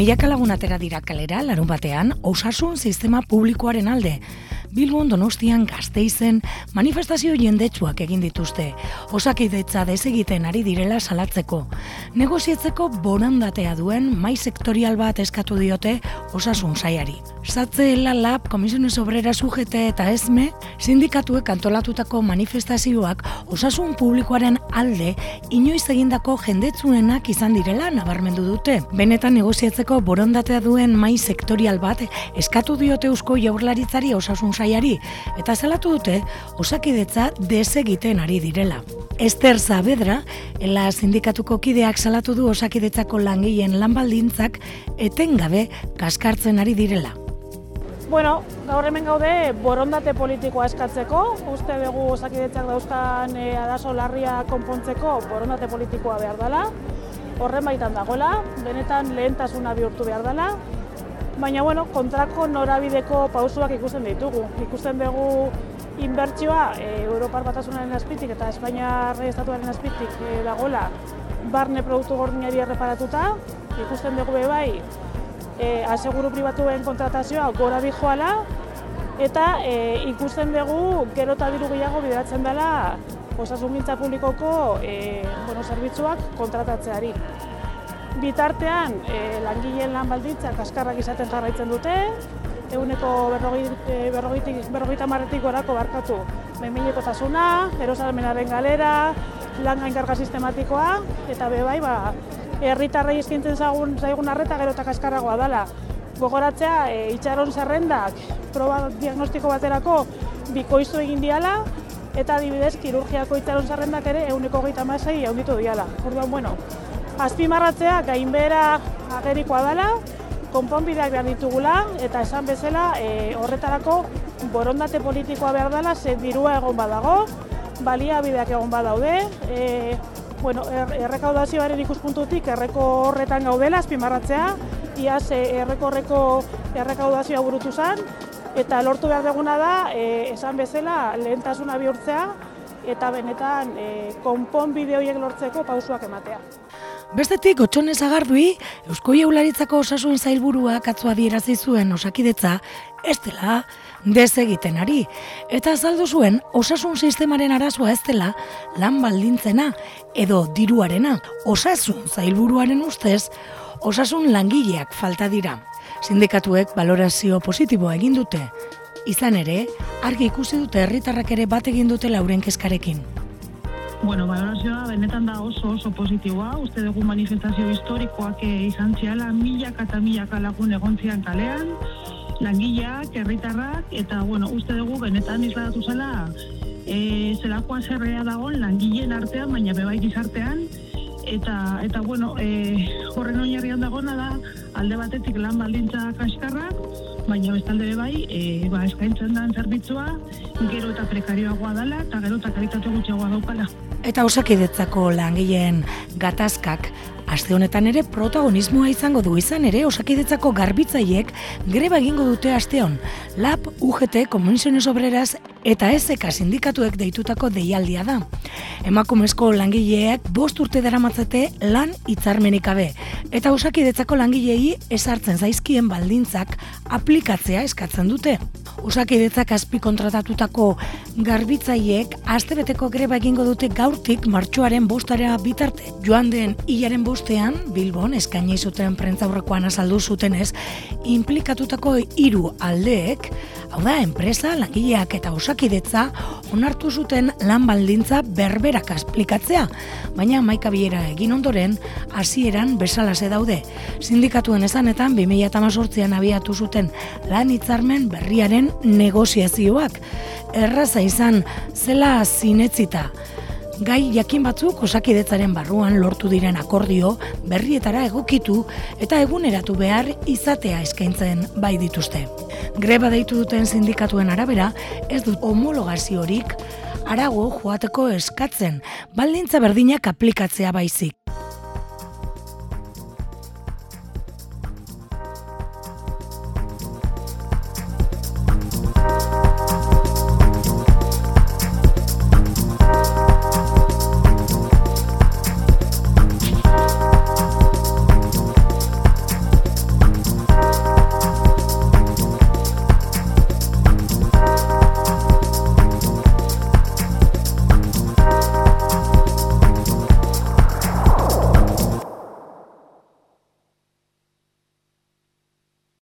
Milaka lagun atera dira kalera larun batean osasun sistema publikoaren alde. Bilbon, Donostian, Gasteizen manifestazio jendetsuak egin dituzte. Osakidetza desegiten ari direla salatzeko. Negoziatzeko borondatea duen mahai sektorial bat eskatu diote osasun sailari. Satze, LAB, Comisiones Obreras UGT eta ESME sindikatuek antolatutako manifestazioak osasun publikoaren alde inoiz egindako jendetsuenak izan direla nabarmendu dute. Benetan negoziatzeko borondatea duen mahai sektorial bat eskatu diote Eusko Jaurlaritzari osasun sailari eta salatu dute Osakidetza desegiten ari direla. Ester Saavedra, ELA sindikatuko kideak salatu du Osakidetzako langileen lanbaldintzak etengabe kaskartzen ari direla. Bueno, gaur hemen gaude borondate politikoa eskatzeko, uste dugu Osakidetzak dauzkan arazo larria konpontzeko borondate politikoa behar dela, horren baitan dagoela, benetan lehentasuna bihurtu behar dela, baina bueno, kontrako norabideko pausuak ikusten ditugu. Ikusten dugu inbertsioa Europar Batasunaren azpitik eta Espainiar Estatuaren azpitik dagoela barne produktu gordinari erreparatuta, ikusten dugu bai aseguru pribatuen kontratazioa gora dijoala eta ikusten dugu gero eta diru gehiago bideratzen dela osasungintza publikoko zerbitzuak kontratatzeari. Bitartean, langileen lan baldintzak kaskarrak izaten jarraitzen dute, ehuneko 50-tik gorako barkatu behin-behinekotasuna, erosahalmenaren galera, lan gainkarga sistematikoa, eta bai, herritarrei eskaintzen zaigun arreta gero eta kaskarragoa dela. Gogoratzea, itxaron zerrendak proba diagnostiko baterako bikoiztu egin diala, eta adibidez, kirurgiako itxaron zerrendak ere ehuneko 36 handitu diala. Orduan, azpimarratzea gainbehera agerikoa dela, konponbideak behar ditugula, eta esan bezala horretarako borondate politikoa behar dela, ze dirua egon badago, baliabideak egon badaude, errekaudazioaren ikuspuntutik erreko horretan gaudela, azpimarratzea, iaz errekaudazioa burutu zen, eta lortu behar duguna da, esan bezala lehentasuna bihurtzea, eta benetan konponbide horiek lortzeko pausuak ematea. Bestetik, Gotzone Sagardui, Eusko Jaurlaritzako osasun sailburuak atzo adierazi zuen Osakidetza ez dela desegiten ari. Eta azaldu zuen osasun sistemaren arazoa ez dela lan baldintzena edo diruarena. Osasun sailburuaren ustez, osasun langileak falta dira. Sindikatuek valorazio positiboa egin dute. Izan ere, argi ikusi dute herritarrak ere bat egin dute lauren kezkarekin. Valorazioa benetan da oso positiboa. Uste dugu manifestazio historikoak izan ziala, milaka eta milaka lagun egon zian kalean, langileak, herritarrak, eta uste dugu benetan isladatu zela zelakoa zerrea dagoen langileen artean, baina bebai gizartean, eta horren oinarrian dagoena da alde batetik lan baldintza kaskarrak, baina bestalde bai, eskaintzen den zerbitzua gero eta prekarioagoa dela eta gero eta kalitate gutxiagoa daukala. Eta Osakidetzako langileen gatazkak aste honetan ere protagonismoa izango du. Izan ere Osakidetzako garbitzaileek greba egingo dute asteon. LAB, UGT, Comisiones Obreras eta ESK sindikatuek deitutako deialdia da. Emakumezko langileek 5 urte daramatzate lan hitzarmenik gabe eta Osakidetzako langileei ezartzen zaizkien baldintzak aplikatzea eskatzen dute. Osakidetzak azpikontratatutako garbitzaileek astebeteko greba egingo dute gaurtik martxoaren 5 bitarte. Joan den hilaren 5ean Bilbon eskaini zuten prentzaurrekoan azaldu zutenez, inplikatutako 3 aldeek, hau da, enpresa, langileak eta Osakidetza onartu zuten lan baldintza berberak aplikatzea, baina hamaika bilera egin ondoren hasieran bezalaxe daude. Sindikatuen esanetan 2018an abiatu zuten lan hitzarmen berriaren negoziazioak. Erraza izan zela sinetzita. Gai jakin batzuk Osakidetzaren barruan lortu diren akordio berrietara egokitu eta eguneratu behar izatea eskaintzen bai dituzte. Greba deitu duten sindikatuen arabera ez dut homologaziorik harago joateko eskatzen, baldintza berdinak aplikatzea baizik.